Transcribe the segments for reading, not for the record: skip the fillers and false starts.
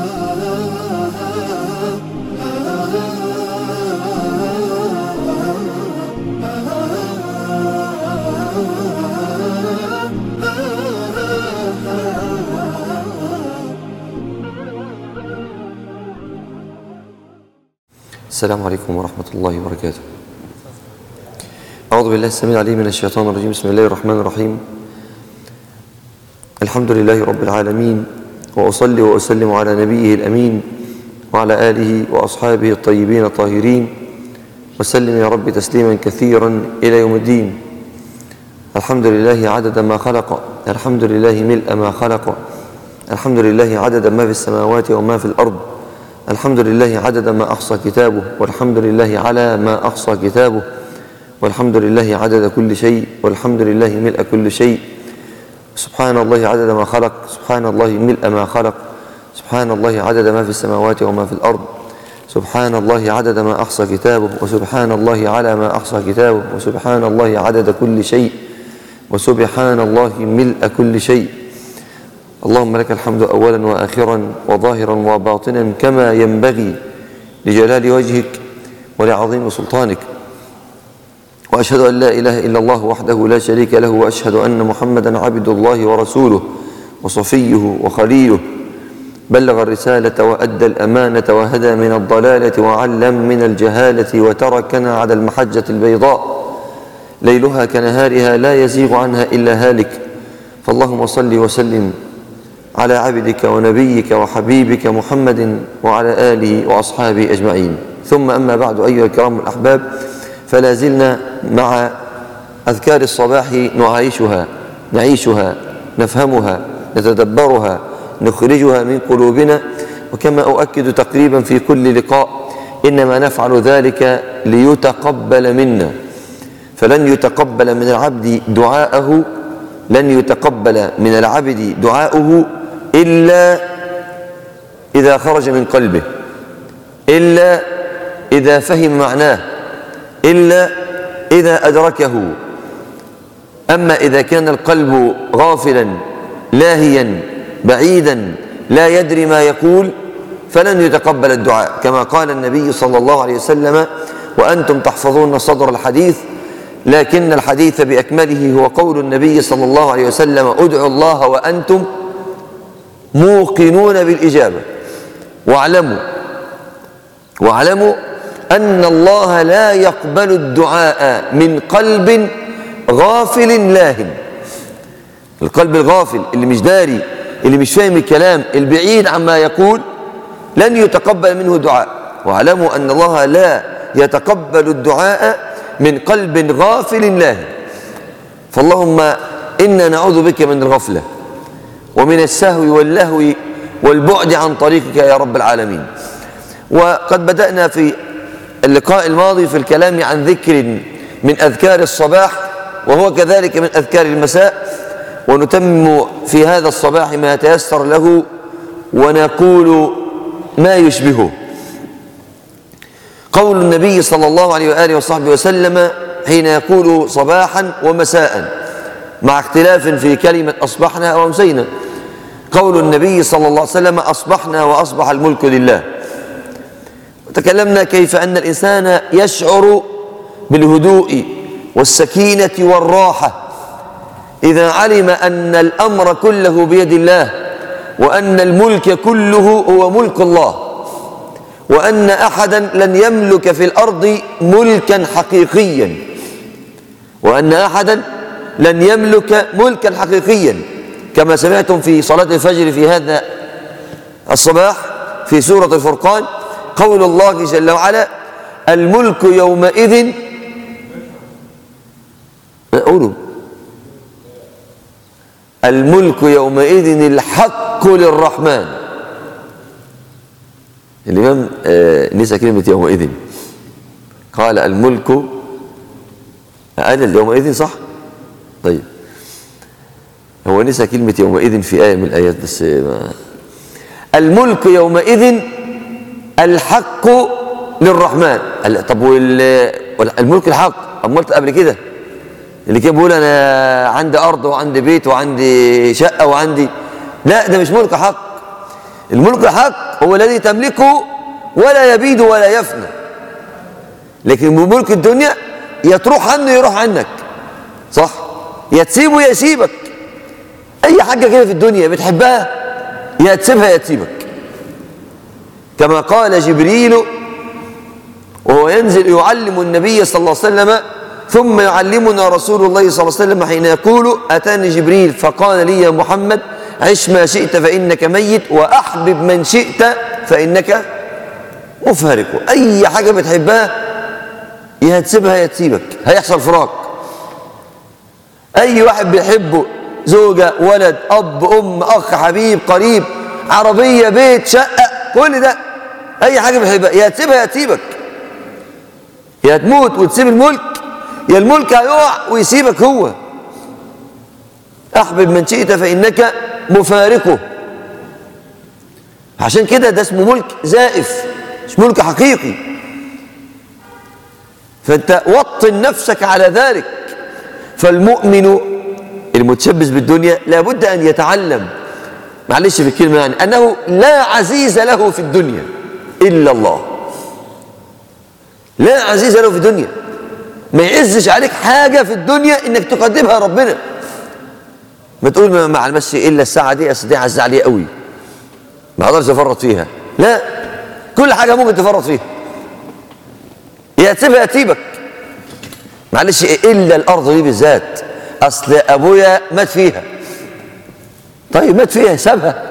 السلام عليكم ورحمة الله وبركاته. أعوذ بالله السميع العليم من الشيطان الرجيم. بسم الله الرحمن الرحيم. الحمد لله رب العالمين، وأصلي وأسلم على نبيه الأمين وعلى آله وأصحابه الطيبين الطاهرين، وسلم يا رب تسليما كثيرا إلى يوم الدين. الحمد لله عدد ما خلق، الحمد لله ملء ما خلق، الحمد لله عدد ما في السماوات وما في الأرض، الحمد لله عدد ما أحصى كتابه، والحمد لله على ما أحصى كتابه، والحمد لله عدد كل شيء، والحمد لله ملء كل شيء. سبحان الله عدد ما خلق، سبحان الله ملء ما خلق، سبحان الله عدد ما في السماوات وما في الأرض، سبحان الله عدد ما أحصى كتابه، وسبحان الله على ما أحصى كتابه، وسبحان الله عدد كل شيء، وسبحان الله ملء كل شيء. اللهم لك الحمد أولا وآخرا وظاهرا وباطنا كما ينبغي لجلال وجهك ولعظيم سلطانك. وأشهد أن لا إله إلا الله وحده لا شريك له، وأشهد أن محمدا عبد الله ورسوله وصفيه وخليله، بلغ الرسالة وأدى الأمانة وهدى من الضلالة وعلم من الجهالة، وتركنا على المحجة البيضاء ليلها كنهارها لا يزيغ عنها إلا هالك. فاللهم صل وسلم على عبدك ونبيك وحبيبك محمد وعلى آله وأصحابه أجمعين. ثم أما بعد، أيها الكرام الأحباب، فلا زلنا مع أذكار الصباح نعيشها نفهمها نتدبرها نخرجها من قلوبنا. وكما أؤكد تقريبا في كل لقاء، إنما نفعل ذلك ليتقبل منا، فلن يتقبل من العبد دعاءه، لن يتقبل من العبد دعاؤه إلا إذا خرج من قلبه، إلا إذا فهم معناه، إلا إذا أدركه. أما إذا كان القلب غافلا لاهيا بعيدا لا يدري ما يقول، فلن يتقبل الدعاء، كما قال النبي صلى الله عليه وسلم: وأنتم تحفظون صدر الحديث، لكن الحديث بأكمله هو قول النبي صلى الله عليه وسلم: ادعوا الله وأنتم موقنون بالإجابة، واعلموا أن الله لا يقبل الدعاء من قلب غافل لاهٍ. القلب الغافل اللي مش داري، اللي مش فاهم الكلام، البعيد عما يقول، لن يتقبل منه دعاء. واعلموا أن الله لا يتقبل الدعاء من قلب غافل لاهٍ. فاللهم إنا نعوذ بك من الغفلة ومن السهو واللهو والبعد عن طريقك يا رب العالمين. وقد بدأنا في اللقاء الماضي في الكلام عن ذكر من أذكار الصباح، وهو كذلك من أذكار المساء، ونتم في هذا الصباح ما يتيسر له ونقول ما يشبهه. قول النبي صلى الله عليه وآله وصحبه وسلم حين يقول صباحا ومساء، مع اختلاف في كلمة أصبحنا وأمسينا. قول النبي صلى الله عليه وسلم: أصبحنا وأصبح الملك لله. وتكلمنا كيف أن الإنسان يشعر بالهدوء والسكينة والراحة إذا علم أن الأمر كله بيد الله، وأن الملك كله هو ملك الله، وأن أحدا لن يملك في الأرض ملكا حقيقيا، وأن أحدا لن يملك ملكا حقيقيا، كما سمعتم في صلاة الفجر في هذا الصباح في سورة الفرقان قول الله جل وعلا: الملك يومئذ، قولوا الملك يومئذ الحق للرحمن. الإمام نسى كلمة يومئذ، قال الملك، قال يومئذ صح؟ طيب، هو نسى كلمة يومئذ في آية من الآيات، بس الملك يومئذ الحق للرحمن. طب الملك الحق أمال قبل كده اللي كان بيقول أنا عندي أرض وعندي بيت وعندي شقة وعندي، لا، ده مش ملك حق. الملك الحق هو الذي تملكه ولا يبيد ولا يفنى. لكن ملك الدنيا يا تروح عنه يروح عنك، صح؟ يا تسيبه يا يسيبك. اي حاجه كده في الدنيا بتحبها يا تسيبها يا تسيبك. كما قال جبريل وهو ينزل يعلم النبي صلى الله عليه وسلم، ثم يعلمنا رسول الله صلى الله عليه وسلم حين يقول: أتاني جبريل فقال لي يا محمد عش ما شئت فإنك ميت وأحبب من شئت فإنك مفارق. أي حاجة بتحبها يا تسيبها يا تسيبك، هيحصل فراق. أي واحد بيحبه، زوجة، ولد، أب، أم، أخ، حبيب، قريب، عربية، بيت، شقة، كل ده أي حاجة بتحبها يا تسيبها يا تسيبك. يا تموت وتسيب الملك، يا الملك هيقع ويسيبك هو. أحبب من شئت فإنك مفارقه. عشان كده ده اسمه ملك زائف، مش ملك حقيقي. فأنت وطن نفسك على ذلك. فالمؤمن المتشبث بالدنيا لابد أن يتعلم، معلش في الكلمة يعني، أنه لا عزيز له في الدنيا إلا الله. لا عزيز له في الدنيا، ما يعزش عليك حاجة في الدنيا إنك تقدمها ربنا. ما تقول ما علمش إلا الساعة دي، أصل دي عز عليه قوي ما أقدرش أفرط فيها. لا، كل حاجة ممكن تفرط فيها، يا تسيبها يا تسيبك. معلش إلا الأرض دي بالذات، أصل أبويا مات فيها. طيب مات فيها، سابها.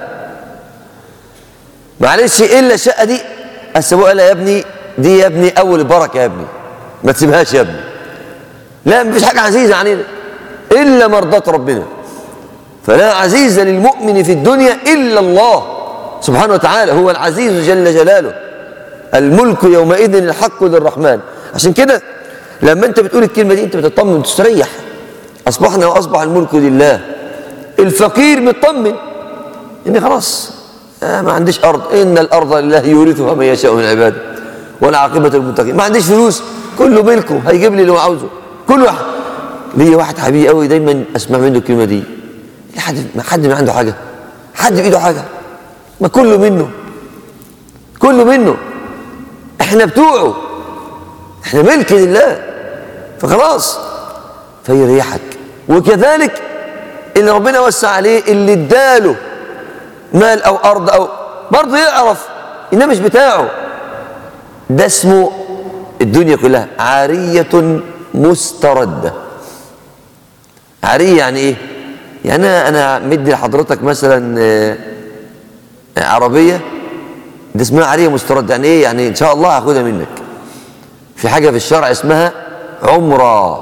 معلش إلا الشقة دي، أصل أبويا قال يا ابني دي يا ابني أول البركة يا ابني، ما تسيبهاش يا ابني. لا، مفيش حاجة عزيزة علينا إلا مرضاة ربنا. فلا عزيز للمؤمن في الدنيا إلا الله سبحانه وتعالى، هو العزيز جل جلاله. الملك يومئذ الحق للرحمن. عشان كده لما أنت بتقول الكلمة دي أنت بتطمن وتستريح. أصبحنا وأصبح الملك لله. الفقير مطمن إن خلاص ما عنديش أرض، إن الأرض لله يورثها من يشاء من عباده والعاقبة للمتقين. ما عنديش فلوس، كله ملكه، هيجيب لي اللي هو عاوزه. كل واحد ليا واحد حبيبي قوي دايما اسمع منه الكلمة دي: حد ما عنده حاجة، حد بإيده حاجة، ما كله منه، كله منه. احنا بتوعه، احنا ملك لله، فخلاص فيريحك. وكذلك اللي ربنا وسع عليه، اللي اداله مال او ارض او برضه يعرف انه مش بتاعه. ده اسمه الدنيا كلها عارية مستردة. عارية يعني ايه؟ يعني انا مدي لحضرتك مثلا عربية، دي اسمها عارية مستردة. يعني ايه؟ يعني ان شاء الله هاخدها منك. في حاجة في الشرع اسمها عمرة،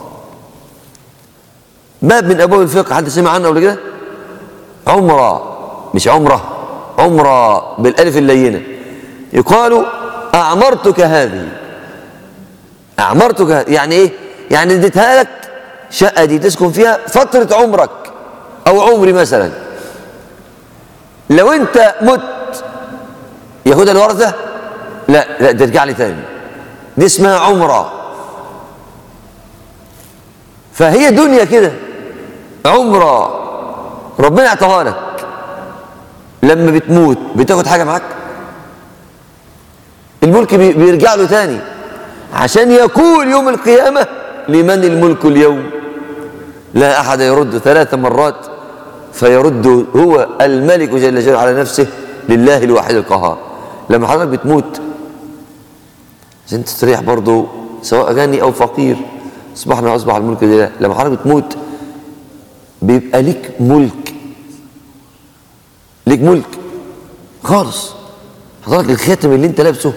باب من ابواب الفقه، حد سمع عنه قبل كده؟ عمرة، مش عمرة، عمرة بالالف اللينة. يقال اعمرتك هذه، اعمرتك هذه يعني ايه؟ يعني اديتها لك شقة دي تسكن فيها فترة عمرك او عمري مثلا. لو انت مت ياخدها الورثة؟ لا ترجع لي تاني. دي اسمها عمرة. فهي دنيا كده عمرة ربنا اعطاها لك. لما بتموت بتاخد حاجة معاك؟ الملك بيرجع له تاني، عشان يقول يوم القيامة: لمن الملك اليوم؟ لا أحد يرد 3 مرات، فيرد هو الملك جل جلاله على نفسه: لله الواحد القهار. لما حضرتك بتموت عشان تستريح برضه، سواء غني أو فقير، أصبح الملك لله. لما حضرتك بتموت بيبقى ليك ملك، ليك ملك خالص. حضرتك الخاتم اللي انت لابسه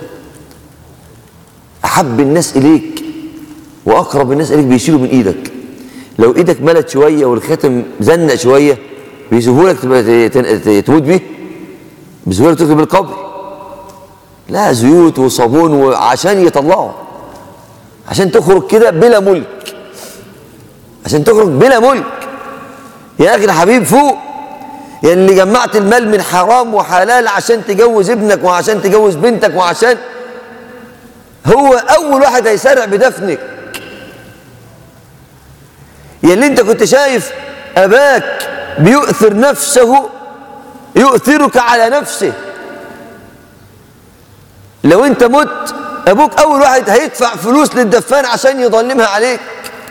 أحب الناس إليك وأقرب الناس إليك بيشيلوا من إيدك. لو إيدك ملت شوية والخاتم زنق شوية بيسيبهولك تموت بيه بسهولة، تدخل بالقبر. لا، زيوت وصابون وعشان يطلعه، عشان تخرج كده بلا ملك، عشان تخرج بلا ملك. يا أخي الحبيب فوق، يعني اللي جمعت المال من حرام وحلال عشان تجوز ابنك وعشان تجوز بنتك وعشان هو أول واحد هيسارع بدفنك. يا اللي انت كنت شايف أباك بيؤثر نفسه يؤثرك على نفسه. لو انت مت ابوك اول واحد هيدفع فلوس للدفان عشان يظلمها عليك.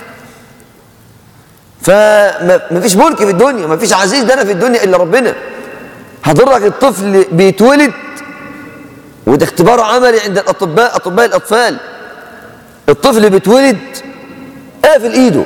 فما فيش ملك في الدنيا، ما فيش عزيز دنا في الدنيا الا ربنا. حضرتك الطفل بيتولد، وده اختبار عملي عند اطباء الاطفال. الطفل بيتولد قافل ايده،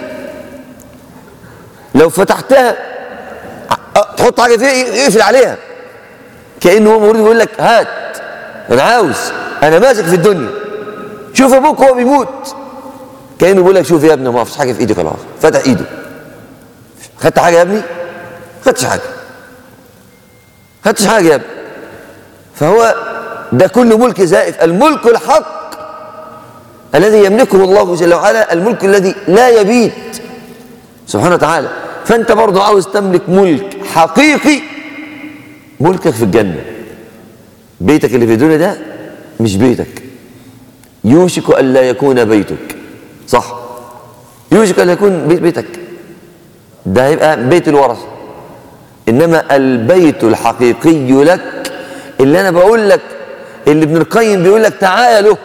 لو فتحتها تحط حاجه فيها يقفل عليها، كانه هو مولود بيقول لك هات انا عاوز، انا ماسك في الدنيا. شوف ابوك هو بيموت، كانه بيقول لك شوف يا ابني ما فيش حاجه في ايدي، خلاص فتح ايده. خدت حاجه يا ابني؟ خدتش حاجه، خدتش حاجه يا ابني. فهو ده كله ملك زائف. الملك الحق الذي يملكه الله جل وعلا، الملك الذي لا يبيد سبحانه وتعالى. فانت برضه عاوز تملك ملك حقيقي، ملكك في الجنه. بيتك اللي في الدنيا ده مش بيتك، يوشك ان لا يكون بيتك، صح؟ يوشك ان لا يكون بيتك، ده هيبقى بيت الورثه. انما البيت الحقيقي لك، اللي انا بقول لك، اللي ابن القيم بيقول لك تعالى له.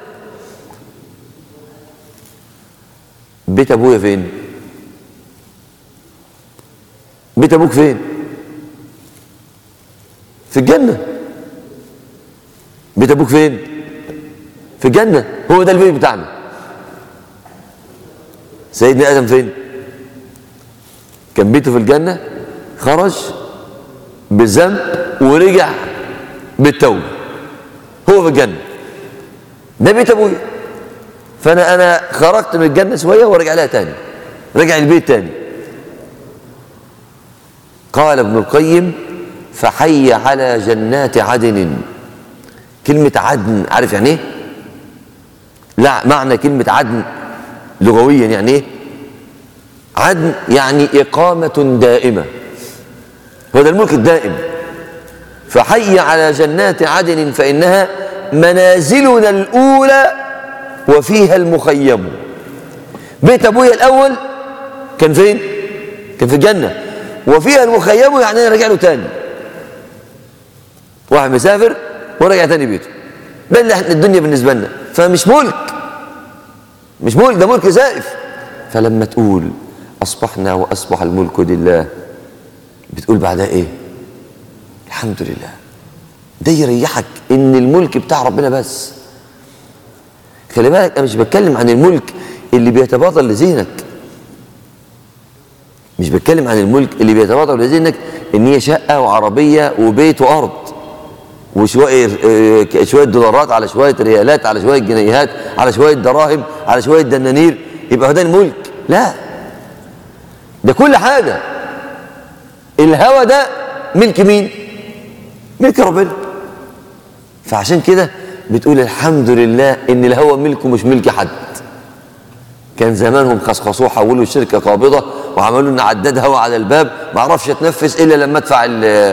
بيت ابويا فين؟ بيت ابوك فين؟ في الجنه. بيت ابوك فين؟ في الجنه. هو ده البيت بتاعنا. سيدنا ادم فين؟ كان بيته في الجنه، خرج بالذنب ورجع بالتوبه، هو في الجنه. ده بيت ابويا. فانا خرجت من الجنه شويه ورجع لها تاني، رجع البيت تاني. قال ابن القيم فحي على جنات عدن. كلمه عدن عارف يعني ايه؟ لا، معنى كلمه عدن لغويا يعني ايه؟ عدن يعني اقامه دائمه، هو ده الملك الدائم. فحي على جنات عدن فانها منازلنا الاولى وفيها المخيم. بيت ابويا الاول كان فين؟ كان في الجنه. وفيها المخيم يعني انا راجع له تاني. واحد مسافر ورجع تاني بيته. ده اللي الدنيا بالنسبه لنا. فمش ملك، مش ملك، ده ملك زائف. فلما تقول اصبحنا واصبح الملك لله، بتقول بعدها ايه؟ الحمد لله. ده يريحك ان الملك بتاع ربنا بس. خلي بالك انا مش بتكلم عن الملك اللي بيتبادر لذهنك، مش بتكلم عن الملك اللي بيتبادر لذهنك ان هي شقه وعربيه وبيت وارض وشويه دولارات على شويه ريالات على شويه جنيهات على شويه دراهم على شويه دنانير، يبقى ده الملك. لا، ده كل حاجه. الهوى ده ملك مين؟ ملك ربنا. فعشان كده بتقول الحمد لله ان الهوى ملكه مش ملك حد. كان زمانهم خصخصوه، حولوا الشركه قابضه وعملوا لنا عداد هوا على الباب، ما اعرفش اتنفس الا لما ادفع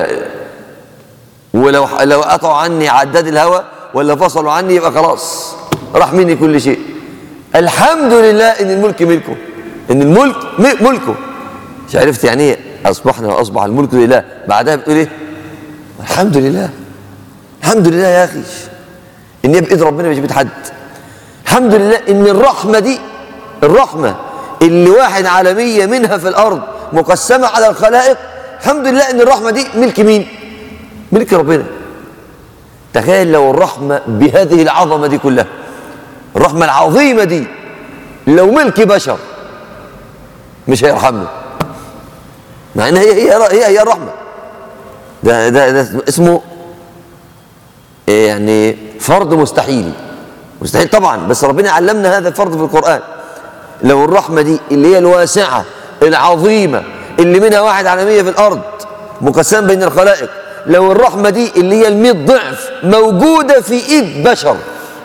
ولو قطعوا عني عداد الهوا ولا فصلوا عني يبقى خلاص راح مني كل شيء. الحمد لله ان الملك ملكه، ان الملك ملكه. مش عرفت يعني ايه اصبحنا واصبح الملك لله؟ بعدها بتقول ايه؟ الحمد لله. الحمد لله يا اخي ان هي بايد ربنا مش بايد حد. الحمد لله ان الرحمه دي، الرحمه اللي 1/100 منها في الارض مقسمه على الخلائق، الحمد لله ان الرحمه دي ملك مين؟ ملك ربنا. تخيل لو الرحمه بهذه العظمه دي كلها، الرحمه العظيمه دي لو ملك بشر مش هيرحمنا، مع ان هي الرحمه. ده اسمه يعني فرض مستحيل، مستحيل طبعا، بس ربنا علمنا هذا الفرض في القرآن. لو الرحمة دي اللي هي الواسعة العظيمة اللي منها 1/100 في الأرض مقسم بين الخلائق، لو الرحمة دي اللي هي 100 ضعف موجودة في إيد بشر،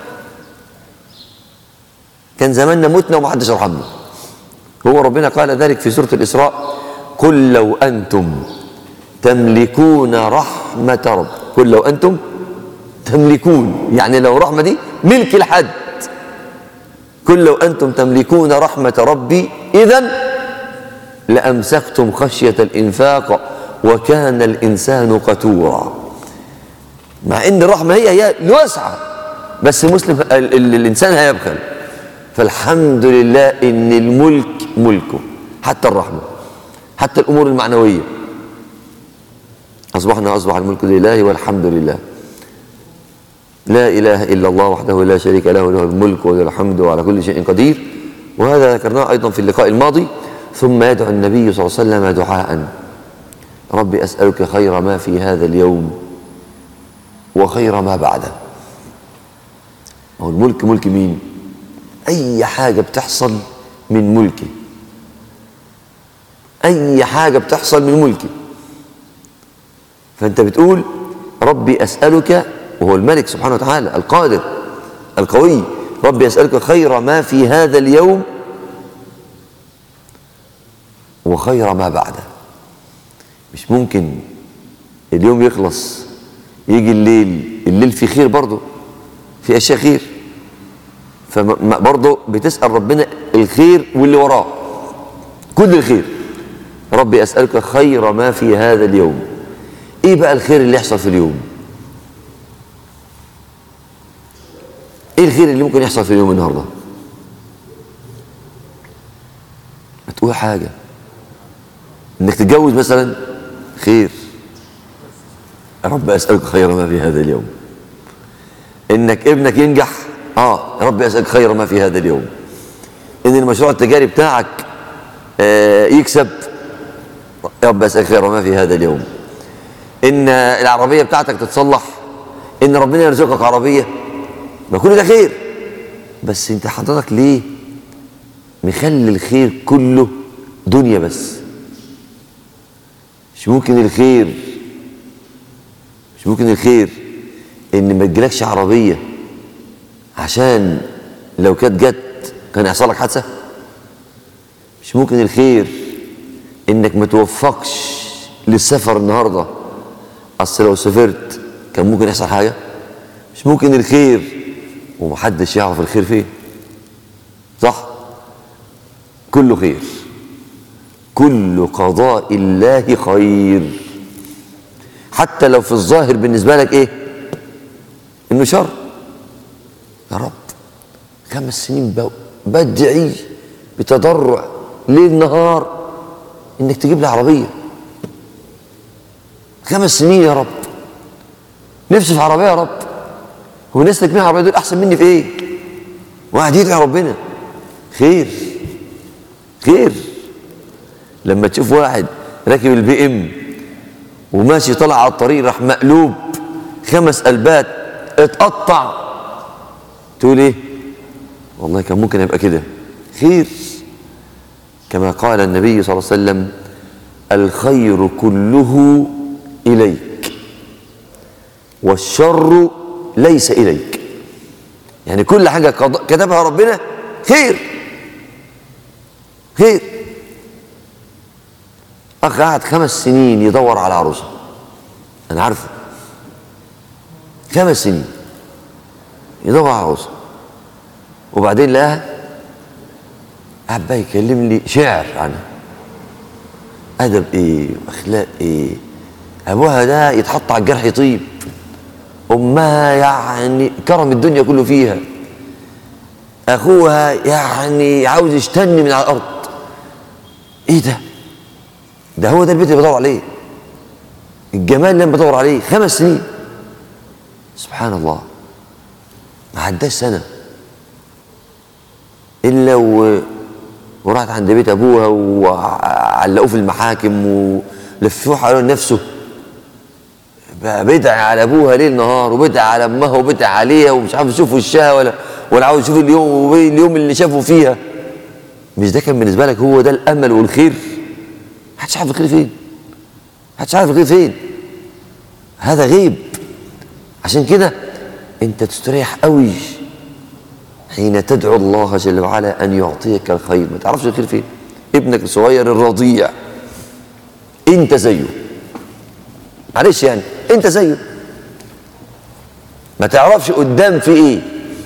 كان زماننا متنا ومحدش رحمنا. هو ربنا قال ذلك في سورة الإسراء: قل لو أنتم تملكون رحمة رب. قل لو أنتم تملكون، يعني لو رحمة دي ملك الحد. قل لو أنتم تملكون رحمة ربي إذن لأمسكتم خشية الإنفاق وكان الإنسان قتورا. مع إن الرحمة هي الواسعة، بس مسلم الإنسان هيبخل. فالحمد لله إن الملك ملكه، حتى الرحمة، حتى الأمور المعنوية. أصبح الملك لله والحمد لله. لا إله إلا الله وحده لا شريك له، له الملك وله الحمد وعلى كل شيء قدير. وهذا ذكرناه أيضا في اللقاء الماضي. ثم يدعو النبي صلى الله عليه وسلم دعاء: ربي أسألك خير ما في هذا اليوم وخير ما بعده. هو الملك ملك مين؟ أي حاجة بتحصل من ملكي، أي حاجة بتحصل من ملكي. فأنت بتقول ربي أسألك، وهو الملك سبحانه وتعالى القادر القوي، ربي أسألك خير ما في هذا اليوم وخير ما بعده. مش ممكن اليوم يخلص يجي الليل فيه خير برضه، في أشياء خير، فبرضه بتسأل ربنا الخير واللي وراه كل الخير. ربي أسألك خير ما في هذا اليوم. إيه بقى الخير اللي يحصل في اليوم؟ إيه الخير اللي ممكن يحصل في اليوم النهارده؟ ما تقول حاجة. إنك تتجوز مثلا، خير، رب أسألك خير ما في هذا اليوم. إنك ابنك ينجح، ربي أسألك خير ما في هذا اليوم. إن المشروع التجاري بتاعك يكسب، رب أسألك خير ما في هذا اليوم. إن العربية بتاعتك تتصلح، إن ربنا يرزقك عربية، ما كل ده خير. بس أنت حضرتك ليه مخلي الخير كله دنيا بس؟ مش ممكن الخير إن ما تجيلكش عربية عشان لو كانت جت كان يحصل لك حادثة؟ مش ممكن الخير إنك ما توفقش للسفر النهارده، أصل لو سافرت كان ممكن يحصل حاجة؟ مش ممكن الخير ومحدش يعرف الخير فين، صح؟ كله خير، كل قضاء الله خير، حتى لو في الظاهر بالنسبة لك إيه؟ إنه شر. يا رب 5 سنين بدعي بتضرع ليل نهار إنك تجيب لي عربية. 5 سنين يا رب، نفسي في عربية يا رب. هو الناس اللي عربية دول أحسن مني في إيه؟ واحد يدعي ربنا. خير. لما تشوف واحد راكب البي ام وماشي طلع على الطريق راح مقلوب 5 قلبات اتقطع، تقول ايه؟ والله كان ممكن يبقى كده. خير. كما قال النبي صلى الله عليه وسلم: الخير كله إليك والشر ليس إليك. يعني كل حاجة كتبها ربنا خير. أخ قعد 5 سنين يدور على عروسة، أنا عارفه، 5 سنين يدور على عروسة، وبعدين لقاها، قعد بقى يكلم لي شعر عنها، أدب إيه وأخلاق إيه، أبوها ده يتحط على الجرح يطيب، أمها يعني كرم الدنيا كله فيها، أخوها يعني عاوز يشتني من على الأرض. إيه ده هو ده البيت اللي بدور عليه، الجمال اللي انا بدور عليه. 5 سنين سبحان الله، ما عداش سنة إلا وراحت عند بيت أبوها وعلقوه في المحاكم ولفوه حوالين نفسه، بقى بدعي على أبوها ليل نهار، وبدعي على أمها، وبدعي عليها، ومش عارف يشوف وشها ولا عاوز يشوف اليوم اللي شافه فيها. مش ده كان بالنسبة لك هو ده الأمل والخير؟ محدش عارف الخير فين، هذا غيب. عشان كده انت تستريح قوي حين تدعو الله جل وعلا ان يعطيك الخير. ما تعرفش الخير فين. ابنك الصغير الرضيع انت زيه، معلش يعني انت زيه، ما تعرفش قدام في ايه.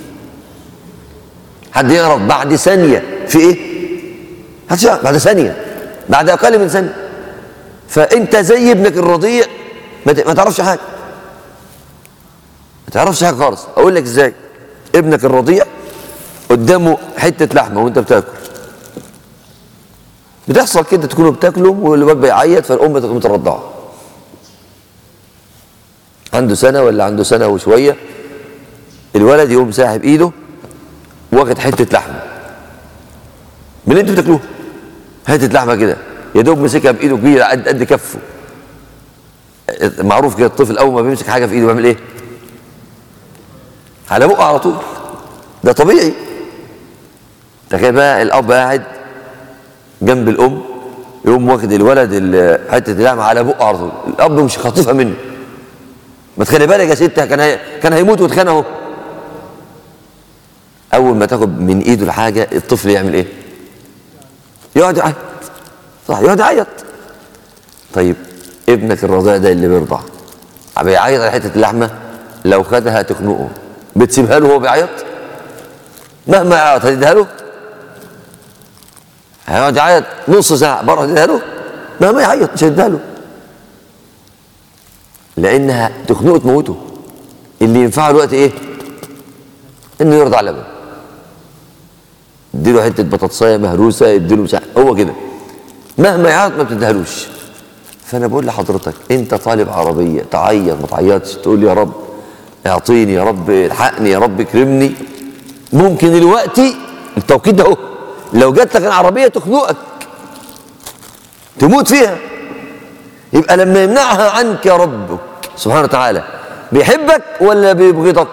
حد يعرف بعد ثانية في ايه؟ بعد ثانية، بعد اقل من ثانية فانت زي ابنك الرضيع ما تعرفش حاجه، ما تعرفش حاجه خالص. اقول لك ازاي. ابنك الرضيع قدامه حته لحمه وانت بتاكل، بتحصل كده، تكونوا بتاكلوا والواد بيعيط فالام تقوم ترضعه. عنده سنه ولا عنده سنه وشويه، الولد يقوم ساحب ايده واخد حته لحمه من اللي انتوا بتاكلوها، حته لحمه كده يا دوب مسكها بايده كبيره قد كفه. معروف كده الطفل اول ما بيمسك حاجه في ايده بيعمل ايه؟ على بقه على طول، ده طبيعي. تخيل بقى الاب قاعد جنب الام يقوم واخد الولد حته اللحمه على بقه على طول، الاب مش خاطفها منه. ما تخلي بالك يا ست، كان هيموت واتخان اهو. اول ما تاخد من ايده الحاجه الطفل يعمل ايه؟ يقعد يعيط، صح، يقعد يعيط. طيب ابنك الرضيع ده اللي بيرضع بيعيط على حته اللحمه، لو خدها تخنقه، بتسيبها له وهو بيعيط؟ مهما يعيط هتديها له؟ هيقعد يعيط نص ساعه بره هتديها له؟ مهما يعيط مش هتديها له، لانها تخنقه تموته. اللي ينفعه الوقت ايه؟ انه يرضع لبن، اديله حته بطاطسايه مهروسه، اديله مساحه، هو كده مهما يعيط ما بتديهالوش. فانا بقول لحضرتك انت طالب عربيه، تعيط ما تعيطش، تقول يا رب اعطيني، يا رب الحقني، يا رب اكرمني. ممكن دلوقتي التوقيت ده اهو لو جات لك العربيه تخنقك تموت فيها. يبقى لما يمنعها عنك يا ربك سبحانه وتعالى بيحبك ولا بيبغضك؟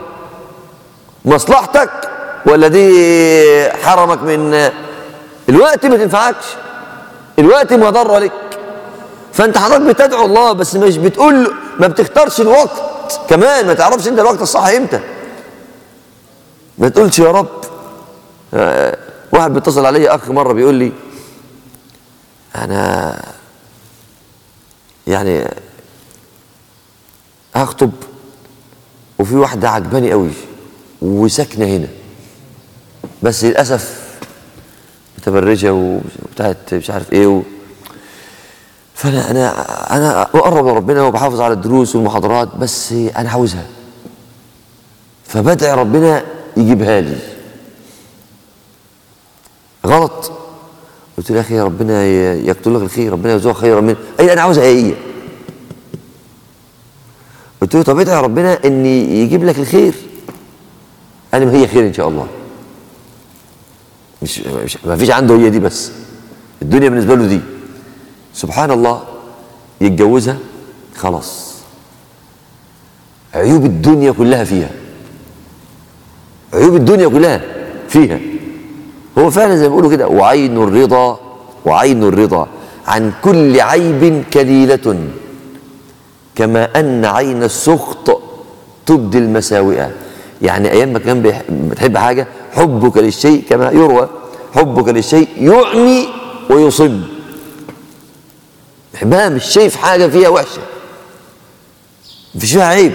مصلحتك ولا دي حرمك من الوقت ما تنفعكش، الوقت مضر لك. فانت حضرتك بتدعو الله بس مش بتقول، ما بتختارش الوقت كمان، ما تعرفش انت الوقت الصح امتى. ما تقولش يا رب. واحد بيتصل علي اخ مره بيقول لي انا يعني هخطب وفي واحده عجباني قوي وساكنه هنا، بس للاسف متبرجه وبتاعت مش عارف ايه فانا انا اقرب لربنا وبحافظ على الدروس والمحاضرات، بس انا عاوزها، فبدعي ربنا يجيبها لي. غلط. قلت له يا اخي ربنا يكتب لك الخير، ربنا يرزقك خيرا منه. اي انا عاوزها هي. قلت له طب ادعي ربنا ان يجيب لك الخير. قال لي ما هي خير ان شاء الله. مش ما فيش عنده هي دي بس، الدنيا بالنسبه له دي. سبحان الله، يتجوزها خلاص عيوب الدنيا كلها فيها، عيوب الدنيا كلها فيها. هو فعلا زي ما بيقولوا كده، وعين الرضا، وعين الرضا عن كل عيب كليلة، كما أن عين السخط تبدي المساوئ. يعني أيام ما كان بتحب حاجة، حبك للشيء كما يروى حبك للشيء يعمي ويصم. بحبها مش شايف حاجة فيها وحشة، مفيش فيها عيب.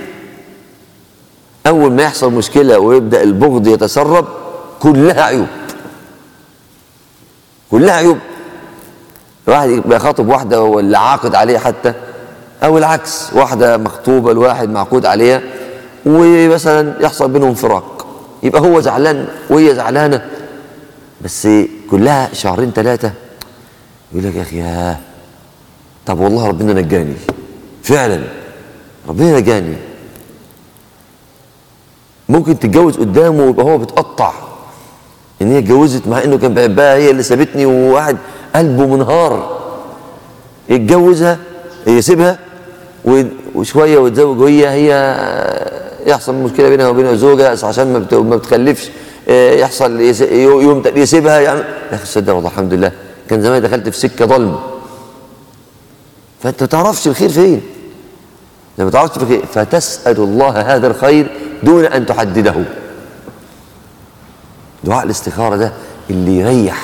أول ما يحصل مشكلة ويبدأ البغض يتسرب كلها عيوب، كلها عيوب. واحد بيخاطب واحدة ولا عاقد عليها حتى، أو العكس، واحدة مخطوبة لواحد معقود عليها ومثلا يحصل بينهم فراق، يبقى هو زعلان وهي زعلانة، بس كلها شهرين ثلاثة يقول لك يا أخي طب والله ربنا نجاني، فعلا ربنا نجاني. ممكن تتجوز قدامه ويبقى هو بتقطع ان هي اتجوزت مع انه كان بيحبها، هي اللي سابتني، وواحد قلبه منهار يتجوزها يسيبها وشويه ويتزوج وهي يحصل مشكله بينها وبين زوجها عشان ما بتخلفش، يحصل يوم يسيبها يعني. يا اخي صدق والله الحمد لله كان زمان دخلت في سكه ظلم. فانت ما تعرفش الخير فين، لما تعرفش الخير فتسال الله هذا الخير دون ان تحدده. دعاء الاستخاره ده اللي يريح،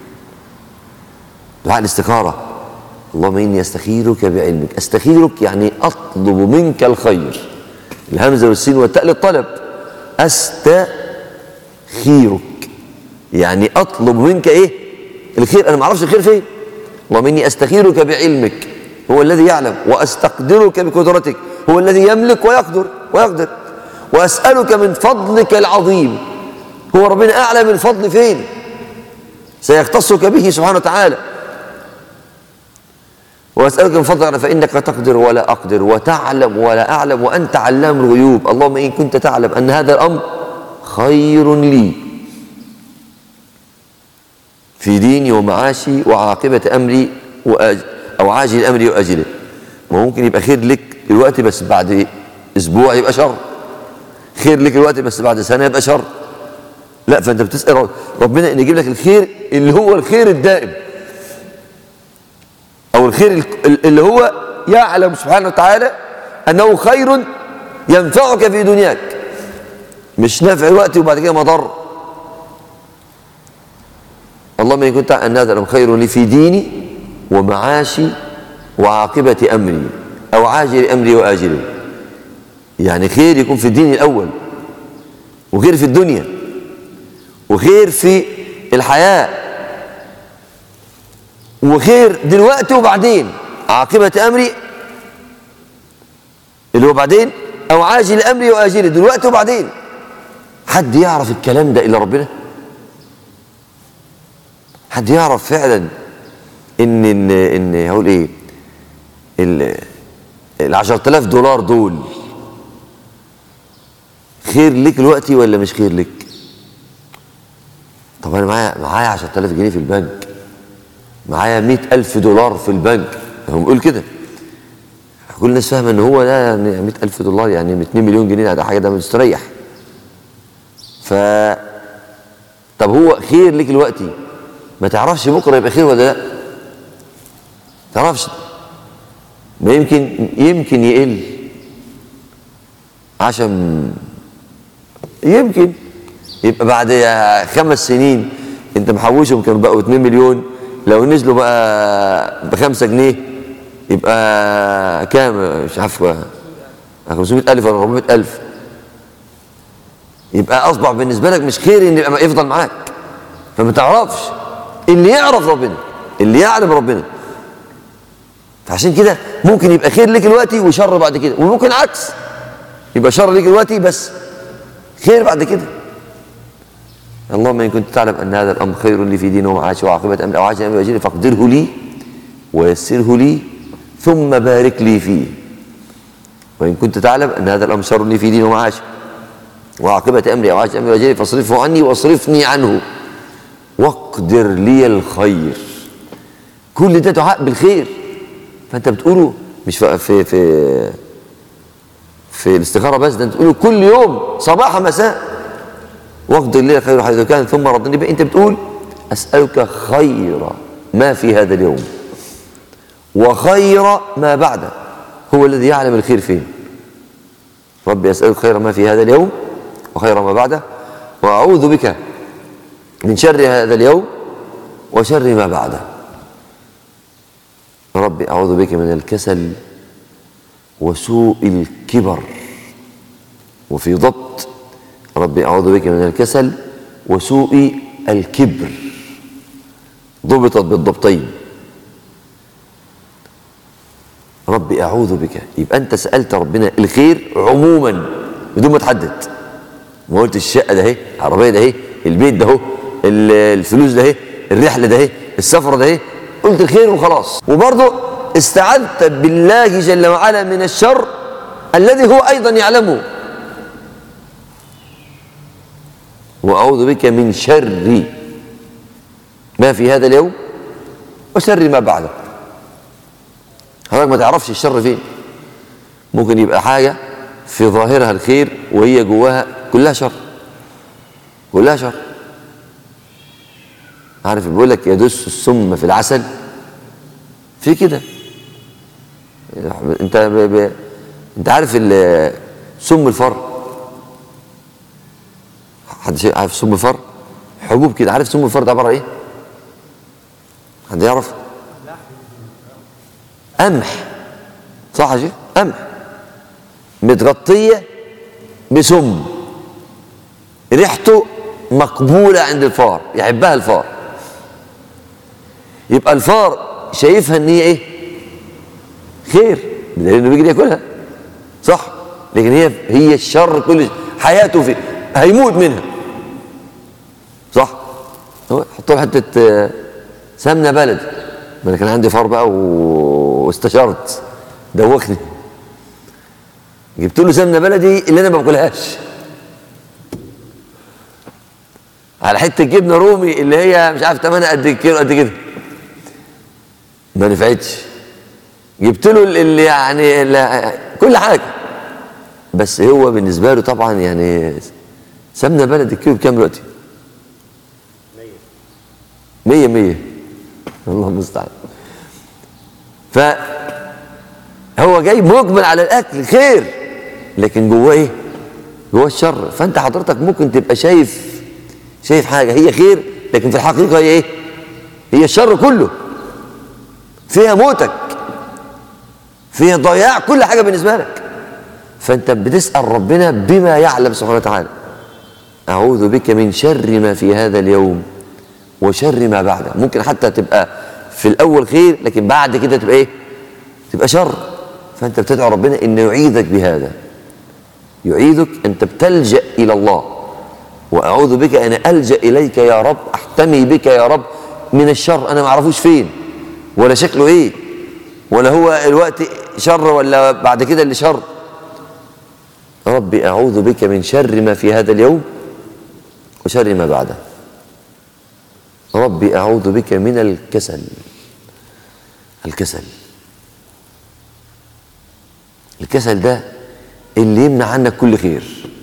دعاء الاستخاره. اللهم اني استخيرك بعلمك. استخيرك يعني اطلب منك الخير، الهمزه والسين والتاء للطلب. استخيرك يعني اطلب منك ايه؟ الخير. انا ما اعرفش الخير فين، اللهم إني أستخيرك بعلمك، هو الذي يعلم، وأستقدرك بقدرتك، هو الذي يملك ويقدر، وأسألك من فضلك العظيم، هو ربنا أعلم الفضل فين سيختصك به سبحانه وتعالى. وأسألك من فضلك فإنك تقدر ولا أقدر، وتعلم ولا أعلم، وأنت علام الغيوب. اللهم إن كنت تعلم أن هذا الأمر خير لي في ديني ومعاشي وعاقبة أمري أو عاجل أمري وأجله. ممكن يبقى خير لك الوقت بس بعد أسبوع يبقى شر، خير لك الوقت بس بعد سنة يبقى شر. لا، فأنت بتسأل ربنا أن يجيب لك الخير اللي هو الخير الدائم، أو الخير اللي هو يعلم سبحانه وتعالى أنه خير ينفعك في دنياك، مش نافع الوقت وبعد كده مضر. اللهم إن كنت أن هذا خير لي في ديني ومعاشي وعاقبة أمري أو عاجل أمري وآجله. يعني خير يكون في الدين الأول، وخير في الدنيا، وخير في الحياة، وخير دلوقتي وبعدين، عاقبة أمري اللي هو بعدين، أو عاجل أمري وآجله، دلوقتي وبعدين. حد يعرف الكلام ده إلا ربنا؟ حد يعرف فعلا إن هقول إيه ال10,000 دولار دول خير لك دلوقتي ولا مش خير لك؟ طب أنا معايا 10,000 جنيه في البنك، معايا 100,000 دولار في البنك، هم بيقول كده. كل الناس فاهمة إن هو ده يعني 100,000 دولار يعني 2 مليون جنيه، ده حاجة، ده مستريح. طب هو خير لك دلوقتي، ما تعرفش بكرة يبقى خير ولا لا؟ ما تعرفش، ما يمكن يقل، عشان يمكن يبقى بعد 5 سنين انت محوشهم كانوا بقوا 2 مليون، لو نزلوا بقى ب5 جنيه يبقى كام؟ مش عارف، 500,000 ولا 400,000. يبقى أصبح بالنسبة لك مش خير إن يبقى يفضل معاك. فما تعرفش، اللي يعرف ربنا، اللي يعلم ربنا. فعشان كده ممكن يبقى خير لك دلوقتي وشر بعد كده، وممكن عكس، يبقى شر لك دلوقتي بس خير بعد كده. اللهم إن كنت تعلم أن هذا الأمر خير لي في ديني ومعاشي وعاقبة أمري أو عاجل أمري وآجله فاقدره لي ويسره لي ثم بارك لي فيه. وإن كنت تعلم أن هذا الأمر شر لي في ديني ومعاشي وعاقبة أمري أو عاجل أمري وآجله فاصرفه عني واصرفني عنه واقدر لي الخير. كل ده دعاء بالخير، فأنت بتقوله مش في الاستخارة بس، ده أنت بتقوله كل يوم صباح مساء. واقدر لي الخير حيث كان ثم ردني بقى. أنت بتقول أسألك خير ما في هذا اليوم وخير ما بعده، هو الذي يعلم الخير فين. ربي أسألك خير ما في هذا اليوم وخير ما بعده، وأعوذ بك من شر هذا اليوم وشر ما بعده. ربي أعوذ بك من الكسل وسوء الكبر. وفي ضبط ربي أعوذ بك من الكسل وسوء الكبر، ضبطت بالضبطين. ربي أعوذ بك، يبقى أنت سألت ربنا الخير عموما بدون ما تحدد. ما قلت الشقة ده اهي، العربية ده اهي، البيت ده اهو، الفلوس ده اهي، الرحلة ده اهي، السفر ده اهي، قلت الخير وخلاص. وبرضه استعذت بالله جل وعلا من الشر الذي هو أيضا يعلمه. وأعوذ بك من شر ما في هذا اليوم وشر ما بعده. حضرتك ما تعرفش الشر فين، ممكن يبقى حاجة في ظاهرها الخير وهي جواها كلها شر، كلها شر. عارف بيقول لك يدس السم في العسل، في كده. انت عارف سم الفر؟ حد عارف سم الفر؟ حبوب كده. عارف سم الفر ده عباره ايه؟ حد يعرف؟ قمح، صح يا شيخ؟ قمح متغطيه بسم، ريحته مقبوله عند الفار، يحبها الفار. يبقى الفار شايفها ان هي ايه؟ خير، لانه بيجري ياكلها، صح؟ لكن هي الشر، كل حياته في هيموت منها، صح؟ هو حط له حته سمنه بلدي، ما انا كان عندي فار بقى واستشرت دوخني، جبت له سمنه بلدي اللي انا ما باكلهاش، على حته جبنه رومي اللي هي مش عارف ثمنها قد كيلو قد كده، ما نفعتش. جبت له اللي يعني كل حاجه، بس هو بالنسبه له طبعا يعني سمنه بلدي الكيلو بكام دلوقتي؟ 100 الله المستعان. فهو جاي مقبل على الاكل خير، لكن جواه ايه؟ جواه الشر. فانت حضرتك ممكن تبقى شايف حاجه هي خير، لكن في الحقيقه هي ايه؟ هي الشر كله، فيها موتك، فيها ضياع كل حاجه بالنسبه لك. فانت بتسال ربنا بما يعلم سبحانه وتعالى، اعوذ بك من شر ما في هذا اليوم وشر ما بعده. ممكن حتى تبقى في الاول خير، لكن بعد كده تبقى ايه؟ تبقى شر. فانت بتدعو ربنا انه يعيذك بهذا، يعيذك، انت بتلجأ الى الله، واعوذ بك ان الجأ اليك يا رب، احتمي بك يا رب من الشر، انا ما اعرفوش فين ولا شكله ايه، ولا هو الوقت شر ولا بعد كده اللي شر. ربي اعوذ بك من شر ما في هذا اليوم وشر ما بعده. ربي اعوذ بك من الكسل. الكسل ده اللي يمنع عنك كل خير،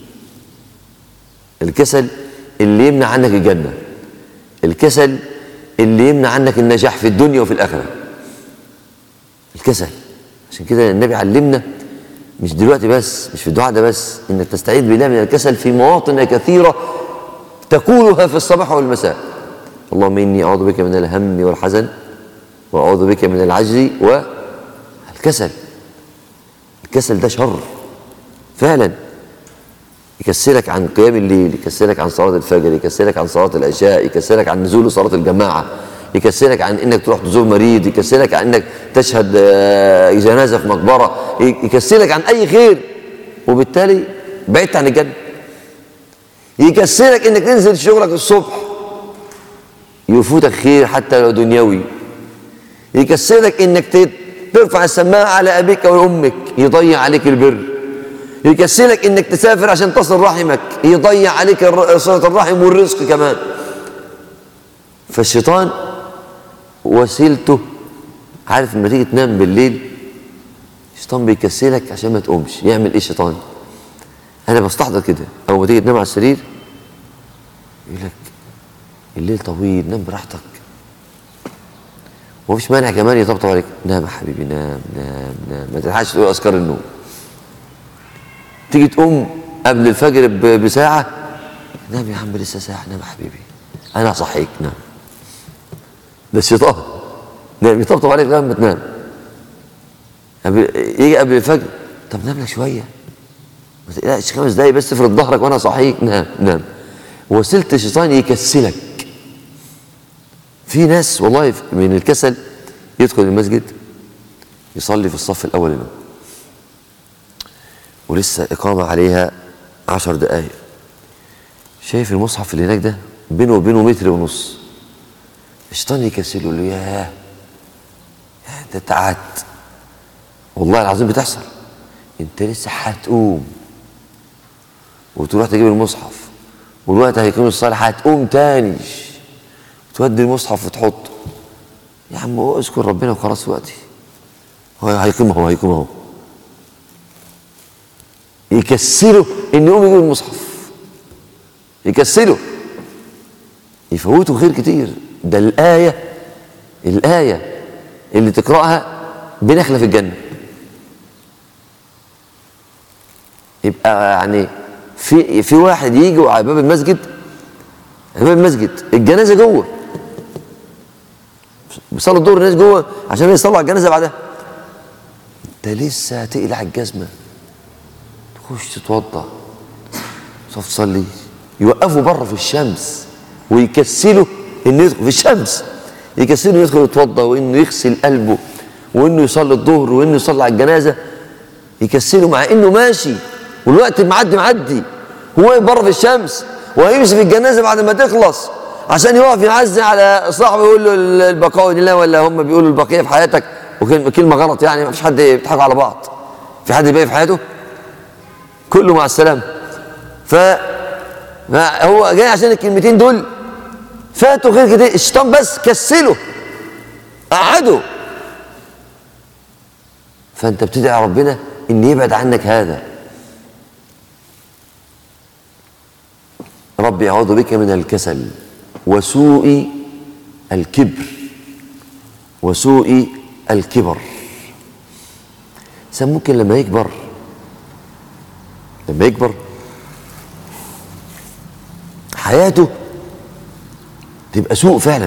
الكسل اللي يمنع عنك الجنة، الكسل اللي يمنع عنك النجاح في الدنيا وفي الآخرة، الكسل. عشان كده النبي علمنا مش دلوقتي بس، مش في الدعاء ده بس، انك تستعيذ بالله من الكسل في مواطن كثيرة تقولها في الصباح والمساء. اللهم إني أعوذ بك من الهم والحزن، وأعوذ بك من العجز والكسل. الكسل ده شر فعلا، يكسلك عن قيام الليل، يكسلك عن صلاة الفجر، يكسلك عن صلاة العشاء، يكسلك عن نزول صلاة الجماعة، يكسلك عن انك تروح تزور مريض، يكسلك عن انك تشهد جنازة في مقبرة، يكسلك عن اي خير، وبالتالي بعدت عن الجنة. يكسلك انك تنزل شغلك الصبح، يفوتك خير حتى لو دنيوي. يكسلك انك ترفع السماعة على ابيك وامك، يضيع عليك البر. يكسلك انك تسافر عشان تصل رحمك، يضيع عليك صلة الرحم والرزق كمان. فالشيطان وسيلته، عارف لما تيجي تنام بالليل الشيطان بيكسلك عشان ما تقومش. يعمل ايه الشيطان؟ انا بستحضر كده، اول ما تيجي تنام على السرير يقول لك الليل طويل، نام براحتك، ومفيش مانع كمان يطبطب عليك، نام يا حبيبي، نام نام نام، ما تلحقش تقول اذكار النوم. تيجي تقوم قبل الفجر بساعة، نام يا عم لسه ساعة، نام يا حبيبي أنا هصحيك، نام. ده الشيطان نام يطبطب عليك لما تنام. يجي قبل الفجر، طب نام لك شوية، ما تقلقش 5 دقايق بس، افرد ظهرك وأنا هصحيك، نام نام. وسيلة الشيطان يكسلك. في ناس والله من الكسل يدخل المسجد يصلي في الصف الأول الأول، ولسه إقامة عليها 10 دقايق، شايف المصحف اللي هناك ده بينه وبينه 1.5 متر، الشيطان يكسله، يقول له ياه انت قعدت، والله العظيم بتحصل، انت لسه هتقوم وتروح تجيب المصحف، والوقت هيكون الصالح، هتقوم تاني تودي المصحف وتحطه. يا عم اذكر ربنا وخلاص، وقتي هو هيقوم اهو. يكسله انه يقوم يجيب المصحف، يكسله، يفوته خير كتير. ده الآية اللي تقرأها بنخلة في الجنة. يبقى يعني في واحد يجي على باب المسجد، الجنازة جوه، بيصلوا الظهر الناس جوه عشان يصلوا على الجنازة بعدها، انت لسه هتقلع الجزمة تخش تتوضا تقف تصلي، يوقفوا بره في الشمس ويكسلوا انه يدخل في الشمس، يكسله يدخل يتوضا، وانه يغسل قلبه، وانه يصلي الظهر، وانه يصلي على الجنازه. يكسله مع انه ماشي والوقت معدي، هو بره في الشمس، وهيمشي في الجنازه بعد ما تخلص عشان يقف يعزي على صاحبه، يقول له البقاء لله، ولا هم بيقولوا البقيه في حياتك، وكلمه غلط يعني، ما فيش حد بيضحكوا على بعض. في حد باقي في حياته؟ كله مع السلامه. فهو جاي عشان الكلمتين دول، فاتوا غير كده. الشيطان بس كسله، قعده. فانت بتدعي ربنا ان يبعد عنك هذا. ربي اعوذ بك من الكسل وسوء الكبر. وسوء الكبر. الانسان ممكن لما يكبر حياته تبقى سوء فعلا.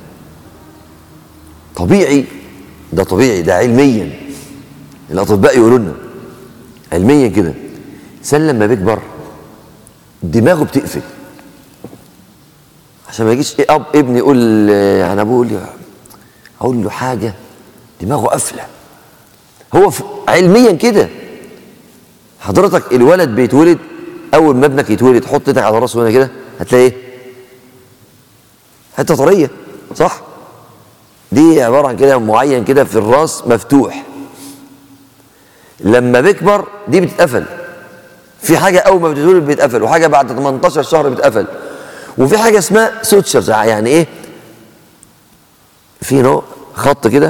طبيعي، ده علميا، الاطباء يقولوا لنا علميا كده، الانسان لما بيكبر دماغه بتقفل. عشان ما يجيش ابني يقول يعني ابوه اقول له حاجه دماغه قافله. هو علميا كده. حضرتك الولد بيتولد، اول ما ابنك يتولد حط ايدك على راسه هنا كده، هتلاقي ايه؟ حته طريه، صح؟ دي عباره عن كده معين كده في الراس مفتوح. لما بيكبر دي بتتقفل. في حاجه اول ما بتتولد بيتقفل، وحاجه بعد 18 شهر بتتقفل، وفي حاجه اسمها سوتشرز. يعني ايه؟ في نوع خط كده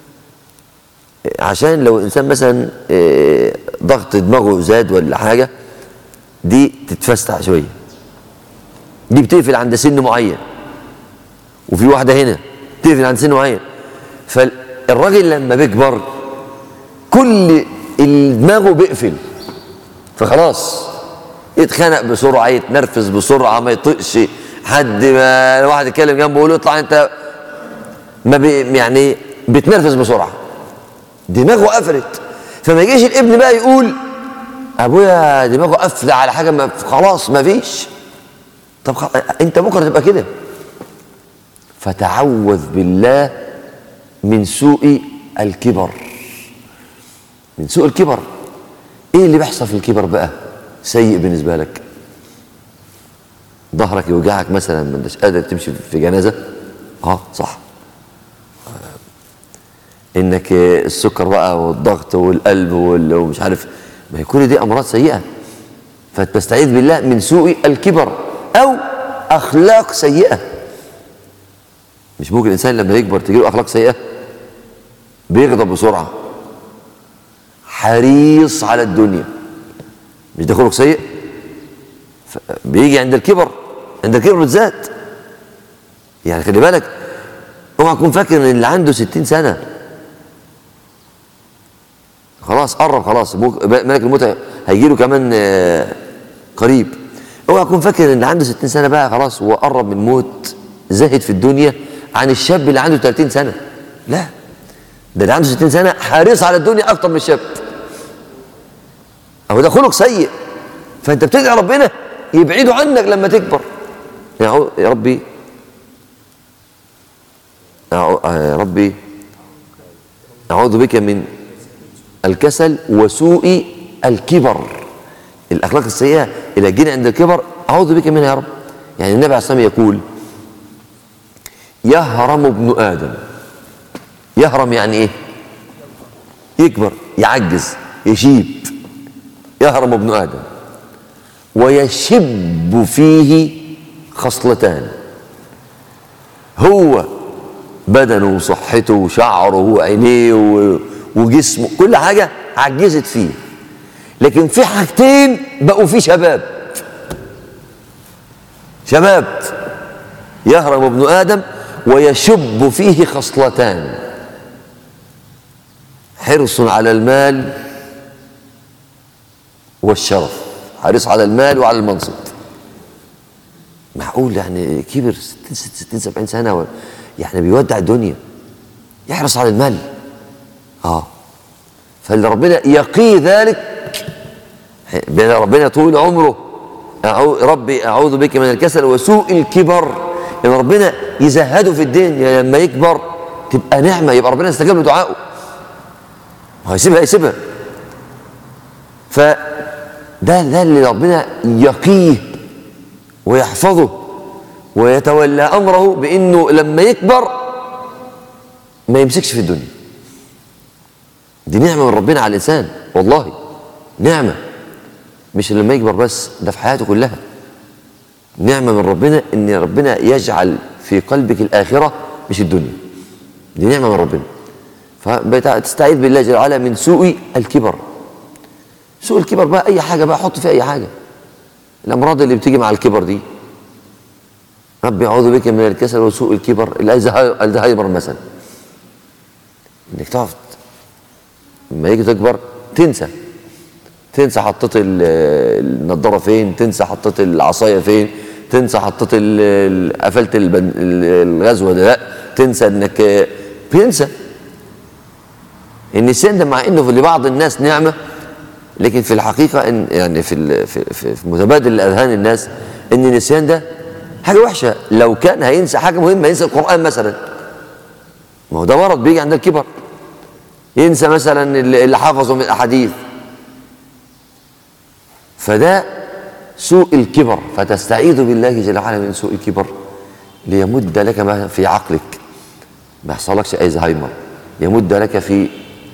عشان لو الانسان مثلا ضغط دماغه زاد ولا حاجه، دي تتفسح شويه. دي بتقفل عند سن معين، وفي واحده هنا بتقفل عند سن معين. فالراجل لما بيكبر كل دماغه بيقفل، فخلاص يتخانق بسرعه، يتنرفز بسرعه، ما يطقش حد. ما واحد يتكلم جنبه يقول له اطلع انت، ما يعني بيتنرفز بسرعه، دماغه قفلت. فما يجيش الابن بقى يقول ابويا دماغه قافله على حاجه، خلاص ما فيش. طب انت بكره تبقى كده. فتعوذ بالله من سوء الكبر. من سوء الكبر. ايه اللي بيحصل في الكبر بقى سيء بالنسبه لك؟ ظهرك يوجعك مثلا، ما انتش قادر تمشي في جنازه. صح. انك السكر بقى والضغط والقلب ومش عارف، ما هي كل دي امراض سيئه. فتستعيذ بالله من سوء الكبر او اخلاق سيئه. مش ممكن الانسان لما يكبر تجيله اخلاق سيئه؟ بيغضب بسرعه، حريص على الدنيا، مش ده خلق سيء؟ بيجي عند الكبر بالذات. يعني خلي بالك، اوعى تكون فاكر ان اللي عنده 60 سنه خلاص قرب، خلاص ملك الموت هيجي له كمان قريب. اوعى تكون فاكر ان اللي عنده 60 سنه بقى خلاص هو قرب من الموت، زاهد في الدنيا عن الشاب اللي عنده 30 سنه. لا، ده اللي عنده 60 سنه حريص على الدنيا اكتر من الشاب. اهو ده خلق سيء. فانت بتدعي ربنا يبعده عنك لما تكبر. يا ربي، يا ربي اعوذ بك من الكسل وسوء الكبر. الاخلاق السيئه اللي جينا عند الكبر اعوذ بك منها يا رب. يعني النبي عليه الصلاه والسلام يقول يهرم ابن ادم. يهرم يعني ايه؟ يكبر، يعجز، يشيب. يهرم ابن ادم ويشب فيه خصلتان. هو بدنه وصحته وشعره وعينيه وجسمه كل حاجه عجزت فيه، لكن في حاجتين بقوا فيه شباب. يهرم ابن ادم ويشب فيه خصلتان: حرص على المال والشرف. حريص على المال وعلى المنصب. معقول يعني كبر 60 70 سنه يعني بيودع الدنيا يحرص على المال؟ فاللي ربنا يقيه ذلك، ربنا طول عمره ربي اعوذ بك من الكسل وسوء الكبر. ان ربنا يزهده في الدنيا لما يكبر تبقى نعمه، يبقى ربنا استجاب له دعائه. هيسيبها. فده اللي ربنا يقيه ويحفظه ويتولى امره بانه لما يكبر ما يمسكش في الدنيا. دي نعمه من ربنا على الانسان، والله نعمه، مش لما يكبر بس، ده في حياته كلها نعمه من ربنا، ان ربنا يجعل في قلبك الاخره مش الدنيا. دي نعمه من ربنا. فتستعيذ بالله جل وعلا من سوء الكبر. سوء الكبر بقى اي حاجه بقى، حط فيها اي حاجه. الامراض اللي بتيجي مع الكبر دي، ربي اعوذ بك من الكسل وسوء الكبر، الزهايمر مثلا، انك تقعد لما يجي تكبر تنسى حطيت النضاره فين، تنسى حطيت العصايه فين، تنسى حطيت قفلت الغزوه ده، لا تنسى انك بينسى. النسيان ده مع انه لبعض الناس نعمه، لكن في الحقيقه ان يعني في متبادل الاذهان الناس ان النسيان ده حاجه وحشه. لو كان هينسى حاجه مهمه، ينسى القران مثلا، ما هو ده مرض بيجي عند الكبر. ينسى مثلا اللي حافظه من الاحاديث، فده سوء الكبر. فتستعيذ بالله جل وعلا من سوء الكبر ليمد لك ما في عقلك، ما يحصلكش اي زهايمر، يمد لك في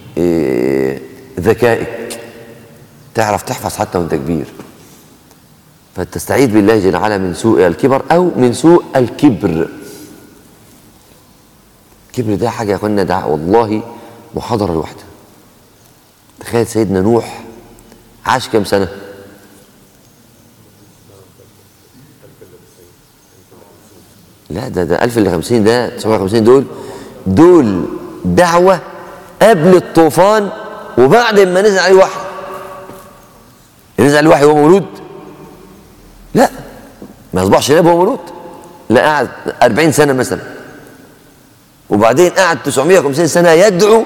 ذكائك، تعرف تحفظ حتى وانت كبير. فتستعيذ بالله جل وعلا من سوء الكبر او من سوء الكبر. الكبر ده حاجه يا اخوانا، ده والله محاضره لوحدها. تخيل سيدنا نوح عاش كم سنه؟ لا ده 1000 إلى 50، ده 950، دول دعوه قبل الطوفان وبعد ما نزل عليه الوحي. نزل عليه الوحي وهو مولود؟ لا، ما يصبحش نبي وهو مولود، لا، قعد 40 سنه مثلا، وبعدين قعد 950 سنه يدعو،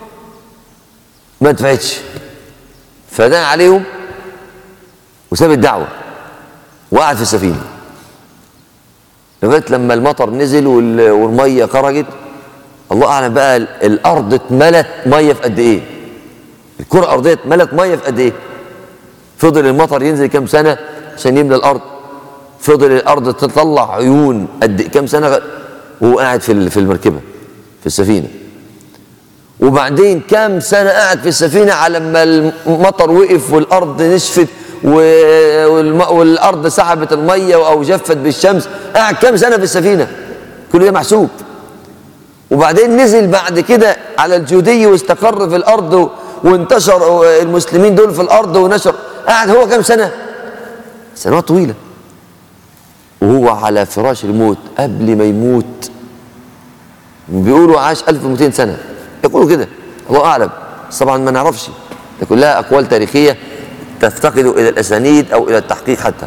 ما نفعتش، فدعا عليهم وساب الدعوه وقعد في السفينه لغايه لما المطر نزل والميه خرجت. الله اعلم بقى الارض اتملت ميه في قد ايه، الكره الارضيه اتملت ميه في قد ايه. فضل المطر ينزل كام سنه عشان يملى الارض، فضل الارض تطلع عيون قد كام سنه وهو قاعد في المركبه في السفينه. وبعدين كام سنه قاعد في السفينه على ما المطر وقف والارض نشفت والارض سحبت الميه او جفت بالشمس. قاعد كام سنه في السفينه، كل ده محسوب. وبعدين نزل بعد كده على الجودي واستقر في الارض وانتشر المسلمين دول في الارض ونشر. قاعد هو كام سنه؟ سنوات طويله. وهو على فراش الموت قبل ما يموت بيقولوا عاش 1200 سنه، يقولوا كده، الله اعلم، طبعا ما نعرفش، ده كلها اقوال تاريخيه تفتقد الى الاسانيد او الى التحقيق حتى.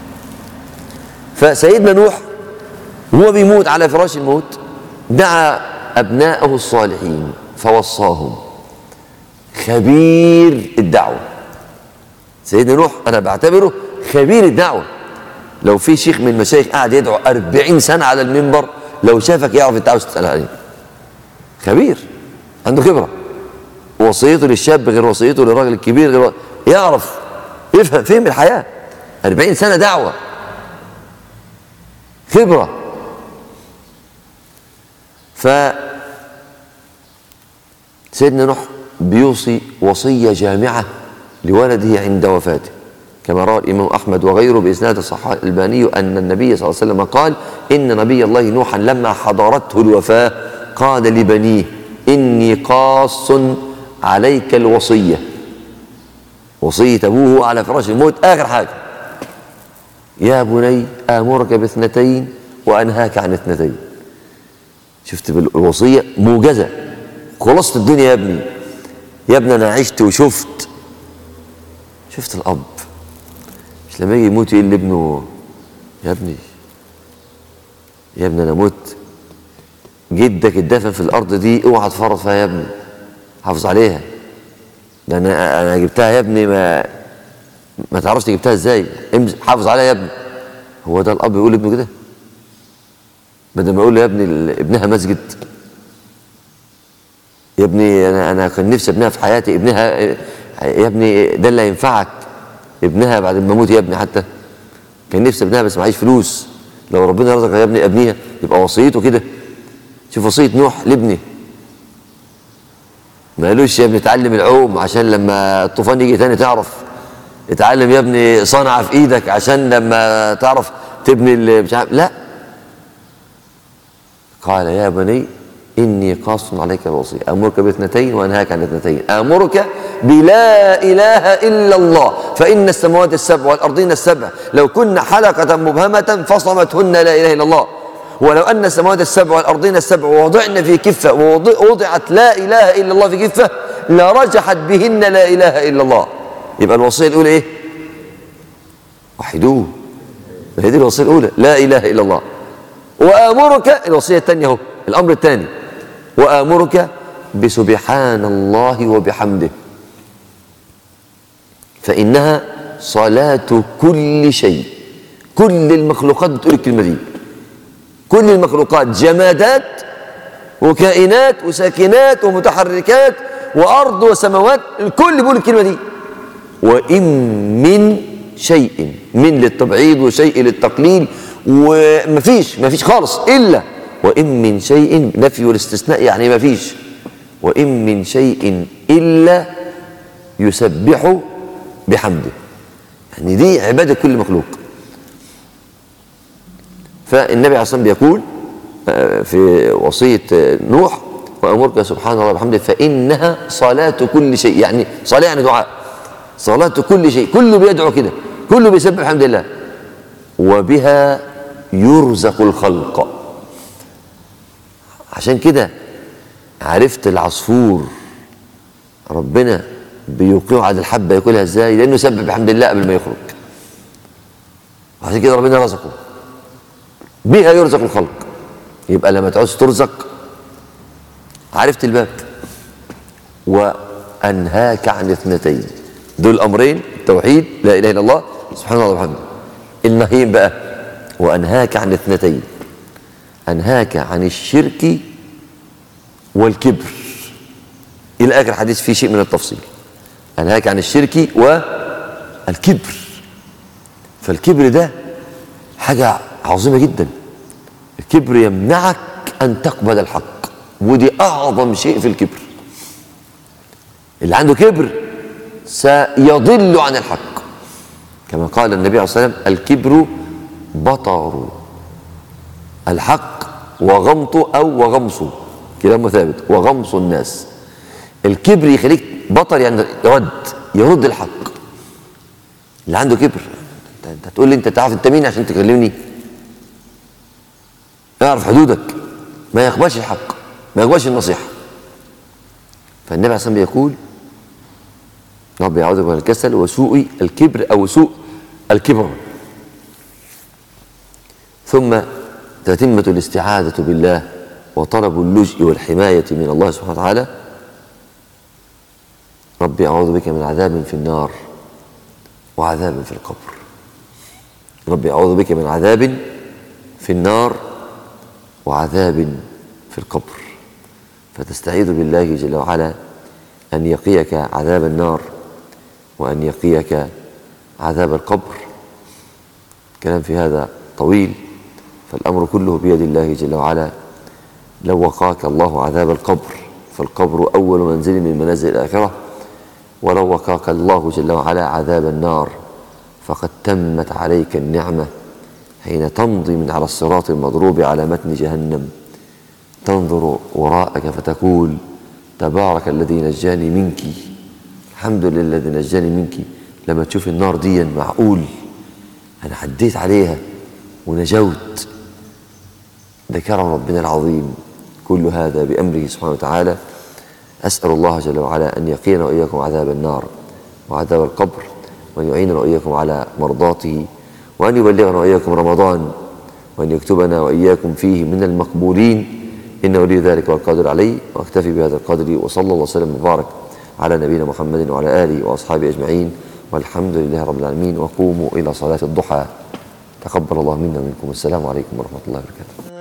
فسيدنا نوح وهو بيموت على فراش الموت دعا ابناءه الصالحين فوصاهم. خبير الدعوه سيدنا نوح، انا بعتبره خبير الدعوه. لو في شيخ من المشايخ قاعد يدعو 40 سنه على المنبر، لو شافك يعرف انت عاوز تسال عليه. خبير، عنده خبره. وصيته للشاب غير وصيته للراجل الكبير، غير يعرف يفهم فهم الحياه. 40 سنه دعوه، خبره. سيدنا نوح بيوصي وصيه جامعه لولده عند وفاته، كما روى الإمام أحمد وغيره بإسناد صحيح الألباني أن النبي صلى الله عليه وسلم قال: إن نبي الله نوحا لما حضرته الوفاة قال لبنيه: إني قاص عليك الوصية. وصية أبوه على فراش الموت آخر حاجة: يا بني آمرك باثنتين وأنهاك عن اثنتين. شفت بالوصية موجزة، خلصت الدنيا يا ابني. يا ابني أنا عشت وشفت الأب مش لما يجي يموت يقول لابنه: يا ابني أنا مت، جدك اتدفن في الأرض دي، اوعى تفرط فيها يا ابني، حافظ عليها، ده أنا جبتها يا ابني، ما تعرفش جبتها ازاي، حافظ عليها يا ابني. هو ده الأب يقول لابنه كده؟ بدل ما يقول له يا ابني ابنها مسجد، يا ابني انا كان نفسي ابنها في حياتي، ابنها يا ابني ده اللي هينفعك، ابنها بعد ما اموت يا ابني، حتى كان نفسي ابنها بس معيش فلوس، لو ربنا رزقك يا ابني ابنيها يبقى وصيته كده. شوف وصيه نوح لابنه، ما قالوش يا ابني اتعلم العوم عشان لما الطوفان يجي تاني تعرف، اتعلم يا ابني صنعه في ايدك عشان لما تعرف تبني مش عارف، لا، قال يا بني إني قاص عليك الوصية أمرك باثنتين وأنهاك عن اثنتين، أمرك بلا إله إلا الله، فإن السماوات السبع والأرضين السبع لو كن حلقة مبهمة فصمتهن لا إله إلا الله، ولو أن السماوات السبع والأرضين السبع وضعن في كفة ووضعت لا إله إلا الله في كفة لرجحت بهن لا إله إلا الله. يبقى الوصية الأولى إيه؟ وحدوه، هذه الوصية الأولى لا إله إلا الله. وآمرك الوصية الثانية اهو، الأمر الثاني وآمرك بسبحان الله وبحمده، فإنها صلاة كل شيء. كل المخلوقات بتقول الكلمة دي، كل المخلوقات جمادات وكائنات وساكنات ومتحركات وأرض وسماوات، الكل بيقول الكلمة دي. وإن من شيء، من للتبعيض وشيء للتقليل، ومفيش خالص إلا، وإن من شيء نفي والاستثناء يعني مفيش، وإن من شيء إلا يسبح بحمده، يعني دي عبادة كل مخلوق. فالنبي عليه الصلاة والسلام بيقول في وصية نوح وأمرك سبحان الله وبحمده فإنها صلاة كل شيء، يعني صلاة يعني دعاء، صلاة كل شيء، كله بيدعو كده، كله بيسبح الحمد لله، وبها يرزق الخلق. عشان كده عرفت العصفور ربنا بيوقعه على الحبة ياكلها ازاي؟ لأنه سبح بحمد الله قبل ما يخرج، عشان كده ربنا رزقه، بها يرزق الخلق. يبقى لما تعوز ترزق عرفت الباب. وأنهاك عن اثنتين، دول أمرين، التوحيد لا إله إلا الله سبحان الله وبحمده. النهيين بقى وأنهاك عن اثنتين، أنهاك عن الشرك والكبر، إلى آخر الحديث فيه شيء من التفصيل. أنهاك عن الشرك والكبر، فالكبر ده حاجة عظيمة جدا. الكبر يمنعك أن تقبل الحق، ودي أعظم شيء في الكبر. اللي عنده كبر سيضل عن الحق، كما قال النبي عليه الصلاة والسلام الكبر بطر الحق وغمط أو وغمص، كلام ثابت، وغمص الناس. الكبر يخليك بطر، يعني يرد الحق. اللي عنده كبر، انت تقول لي انت تعرف انت مين عشان تكلمني؟ اعرف حدودك، ما يقبلش الحق، ما يقبلش النصيحة. فالنبي عليه الصلاة والسلام بيقول رب يعوذ من الكسل وسوء الكبر أو سوء الكبر. ثم تتمة الاستعاذة بالله وطلب اللجء والحماية من الله سبحانه وتعالى. ربي أعوذ بك من عذاب في النار وعذاب في القبر. ربي أعوذ بك من عذاب في النار وعذاب في القبر، فتستعيذ بالله جل وعلا أن يقيك عذاب النار وأن يقيك عذاب القبر. كلام في هذا طويل، فالأمر كله بيد الله جل وعلا. لو وقاك الله عذاب القبر فالقبر أول منزل من منازل الآخرة، ولو وقاك الله جل وعلا عذاب النار فقد تمت عليك النعمة حين تمضي من على الصراط المضروب على متن جهنم، تنظر وراءك فتقول تبارك الذي نجاني منك، الحمد لله الذي نجاني منك. لما تشوف النار دي معقول أنا عديت عليها ونجوت، ده كرم ربنا العظيم. كل هذا بأمره سبحانه وتعالى. أسأل الله جل وعلا أن يقينا وإياكم عذاب النار وعذاب القبر، وأن يعيننا وإياكم على مرضاته، وأن يبلغنا وإياكم رمضان، وأن يكتبنا وإياكم فيه من المقبولين، إنه ولي ذلك والقادر عليه. وأكتفي بهذا القدر، وصلى الله وسلم وبارك على نبينا محمد وعلى آله وأصحابه أجمعين، والحمد لله رب العالمين. وقوموا إلى صلاة الضحى. تقبل الله منا ومنكم، والسلام عليكم ورحمة الله وبركاته.